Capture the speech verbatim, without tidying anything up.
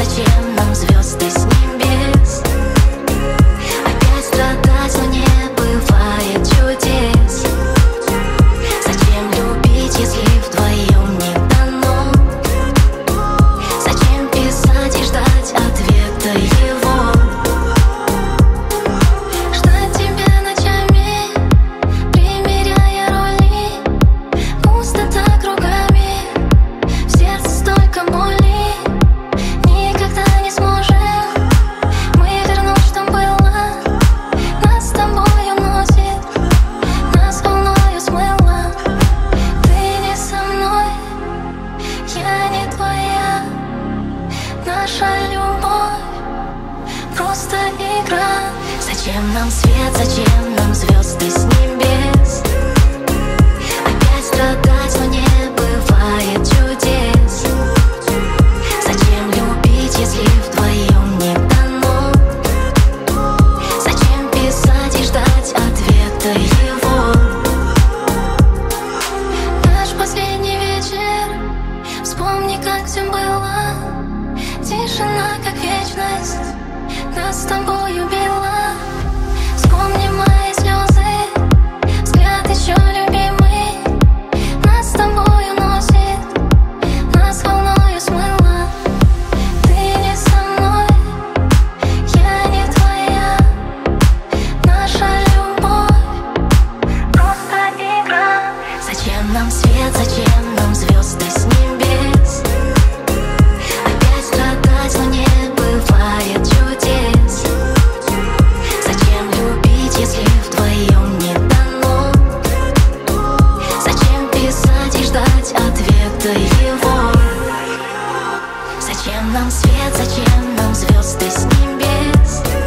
зачем нам звезды с небес? Опять страдать, но не бывает чудес. Зачем любить, если вдвоем не дано? Зачем писать и ждать ответа его? Ждать тебя ночами, примеряя роли. Пустота кругами, в сердце столько боли. Никогда не сможем мы вернуть, что было. Нас с тобой уносит, нас волною смыло. Ты не со мной, я не твоя. Наша любовь просто игра. Зачем нам свет, зачем нам звезды с небес? Опять страдать, но не бывает чудес. Зачем любить, если вдвоем не дано? Зачем писать и ждать ответа его? Наш последний вечер, вспомни, как все было. Тишина, как вечность, нас с тобой убила. Вспомни мои слезы, взгляд еще любимый. Нас с тобой уносит, нас волною смыло. Ты не со мной, я не твоя. Наша любовь просто игра. Зачем нам свет, зачем нам звезды с небес? Опять страдать, но не бывает чудес. Зачем любить, если вдвоем не дано? Зачем писать и ждать ответа его? Зачем нам свет, зачем нам звезды с небес?